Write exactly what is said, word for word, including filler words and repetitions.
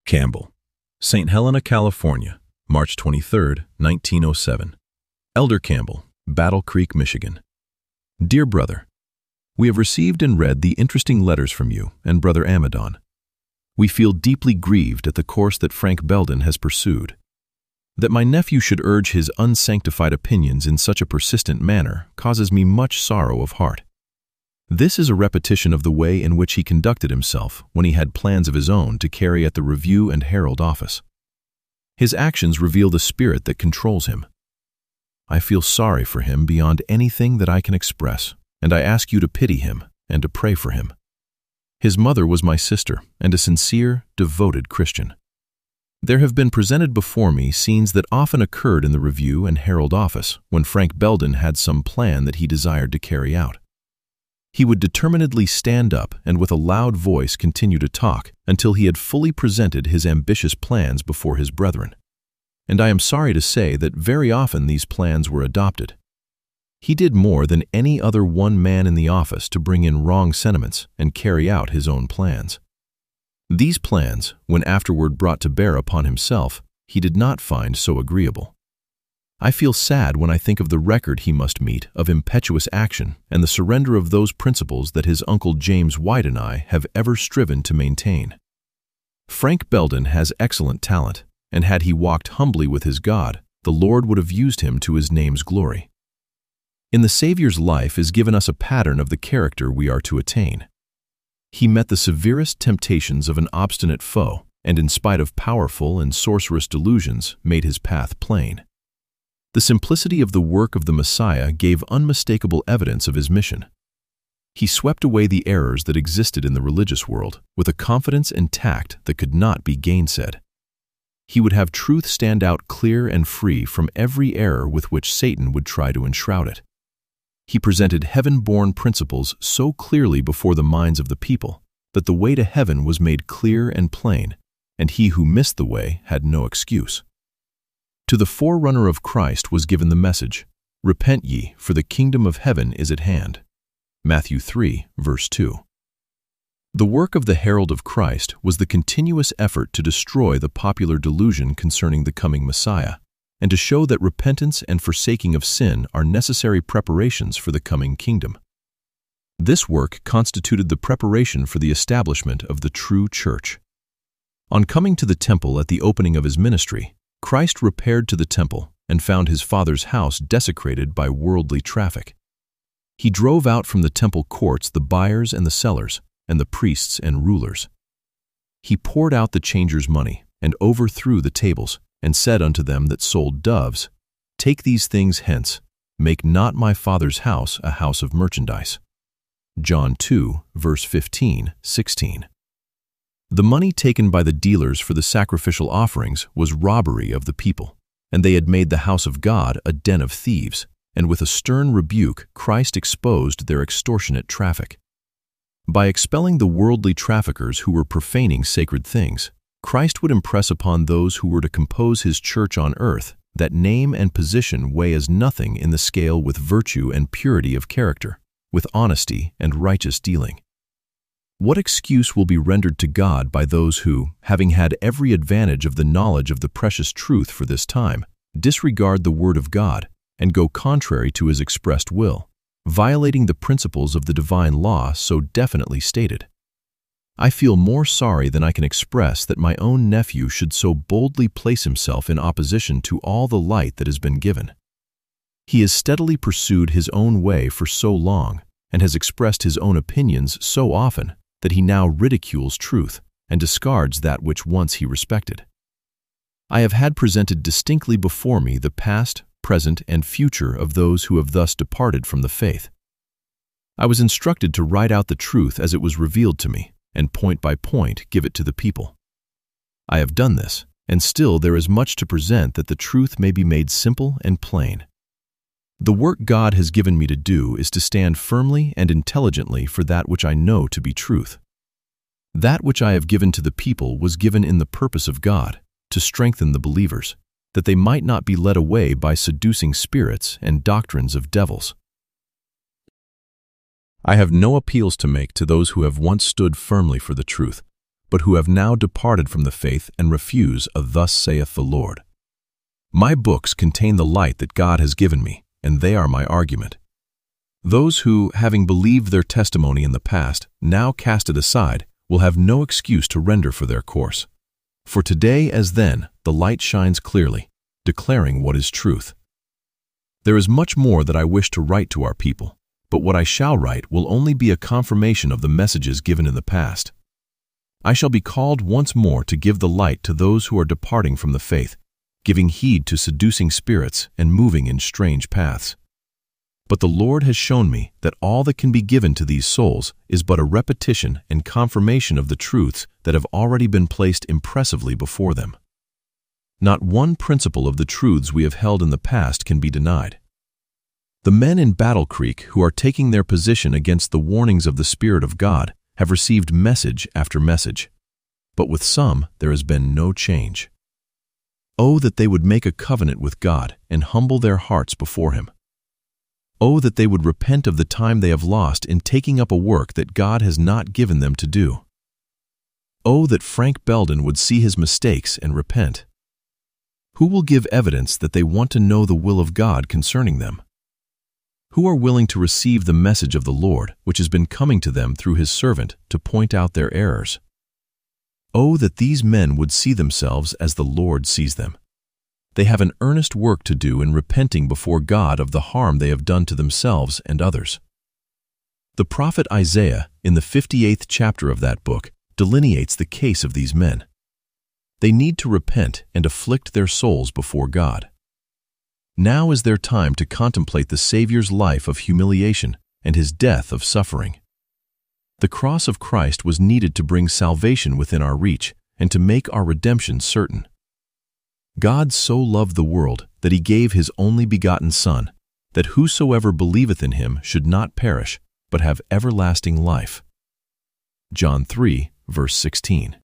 Campbell, Saint Helena, California, March twenty-third, nineteen oh seven. Elder Campbell, Battle Creek, Michigan. Dear Brother, we have received and read the interesting letters from you and Brother Amadon. We feel deeply grieved at the course that Frank Belden has pursued. That my nephew should urge his unsanctified opinions in such a persistent manner causes me much sorrow of heart. This is a repetition of the way in which he conducted himself when he had plans of his own to carry at the Review and Herald office. His actions reveal the spirit that controls him. I feel sorry for him beyond anything that I can express, and I ask you to pity him and to pray for him. His mother was my sister and a sincere, devoted Christian. There have been presented before me scenes that often occurred in the Review and Herald office when Frank Belden had some plan that he desired to carry out. He would determinedly stand up and with a loud voice continue to talk until he had fully presented his ambitious plans before his brethren. And I am sorry to say that very often these plans were adopted. He did more than any other one man in the office to bring in wrong sentiments and carry out his own plans. These plans, when afterward brought to bear upon himself, he did not find so agreeable. I feel sad when I think of the record he must meet of impetuous action and the surrender of those principles that his Uncle James White and I have ever striven to maintain. Frank Belden has excellent talent, and had he walked humbly with his God, the Lord would have used him to his name's glory. In the Savior's life is given us a pattern of the character we are to attain. He met the severest temptations of an obstinate foe, and in spite of powerful and sorcerous delusions, made his path plain. The simplicity of the work of the Messiah gave unmistakable evidence of his mission. He swept away the errors that existed in the religious world with a confidence and tact that could not be gainsaid. He would have truth stand out clear and free from every error with which Satan would try to enshroud it. He presented heaven-born principles so clearly before the minds of the people that the way to heaven was made clear and plain, and he who missed the way had no excuse. To the forerunner of Christ was given the message, "Repent ye, for the kingdom of heaven is at hand." Matthew three, verse two. The work of the herald of Christ was the continuous effort to destroy the popular delusion concerning the coming Messiah, and to show that repentance and forsaking of sin are necessary preparations for the coming kingdom. This work constituted the preparation for the establishment of the true church. On coming to the temple at the opening of his ministry, Christ repaired to the temple and found his Father's house desecrated by worldly traffic. He drove out from the temple courts the buyers and the sellers, and the priests and rulers. He poured out the changers' money, and overthrew the tables, and said unto them that sold doves, "Take these things hence, make not my Father's house a house of merchandise." John two, verse fifteen, sixteen. The money taken by the dealers for the sacrificial offerings was robbery of the people, and they had made the house of God a den of thieves, and with a stern rebuke Christ exposed their extortionate traffic. By expelling the worldly traffickers who were profaning sacred things, Christ would impress upon those who were to compose his church on earth that name and position weigh as nothing in the scale with virtue and purity of character, with honesty and righteous dealing. What excuse will be rendered to God by those who, having had every advantage of the knowledge of the precious truth for this time, disregard the word of God and go contrary to his expressed will, violating the principles of the divine law so definitely stated? I feel more sorry than I can express that my own nephew should so boldly place himself in opposition to all the light that has been given. He has steadily pursued his own way for so long and has expressed his own opinions so often that he now ridicules truth and discards that which once he respected. I have had presented distinctly before me the past, present, and future of those who have thus departed from the faith. I was instructed to write out the truth as it was revealed to me, and point by point give it to the people. I have done this, and still there is much to present that the truth may be made simple and plain. The work God has given me to do is to stand firmly and intelligently for that which I know to be truth. That which I have given to the people was given in the purpose of God, to strengthen the believers, that they might not be led away by seducing spirits and doctrines of devils. I have no appeals to make to those who have once stood firmly for the truth, but who have now departed from the faith and refuse a "Thus saith the Lord." My books contain the light that God has given me, and they are my argument. Those who, having believed their testimony in the past, now cast it aside, will have no excuse to render for their course. For today as then, the light shines clearly, declaring what is truth. There is much more that I wish to write to our people, but what I shall write will only be a confirmation of the messages given in the past. I shall be called once more to give the light to those who are departing from the faith, giving heed to seducing spirits and moving in strange paths. But the Lord has shown me that all that can be given to these souls is but a repetition and confirmation of the truths that have already been placed impressively before them. Not one principle of the truths we have held in the past can be denied. The men in Battle Creek who are taking their position against the warnings of the Spirit of God have received message after message, but with some there has been no change. Oh, that they would make a covenant with God and humble their hearts before Him. Oh, that they would repent of the time they have lost in taking up a work that God has not given them to do. Oh, that Frank Belden would see his mistakes and repent. Who will give evidence that they want to know the will of God concerning them? Who are willing to receive the message of the Lord, which has been coming to them through His servant, to point out their errors? Oh, that these men would see themselves as the Lord sees them. They have an earnest work to do in repenting before God of the harm they have done to themselves and others. The prophet Isaiah, in the fifty-eighth chapter of that book, delineates the case of these men. They need to repent and afflict their souls before God. Now is their time to contemplate the Savior's life of humiliation and His death of suffering. The cross of Christ was needed to bring salvation within our reach and to make our redemption certain. God so loved the world that He gave His only begotten Son, that whosoever believeth in Him should not perish, but have everlasting life. John three, verse sixteen.